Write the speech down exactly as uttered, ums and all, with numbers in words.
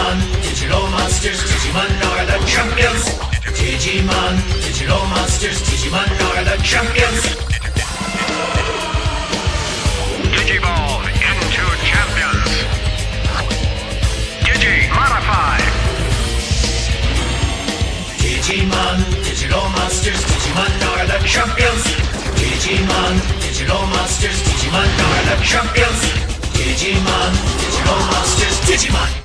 Digimon, digital monsters, Digimon are the champions. Digimon, digital monsters, Digimon are the champions. Digivolve into champions. Digi modify. Digimon, digital monsters, Digimon are the champions. Digimon, digital monsters, Digimon are the champions. Digimon, digital monsters, Digimon.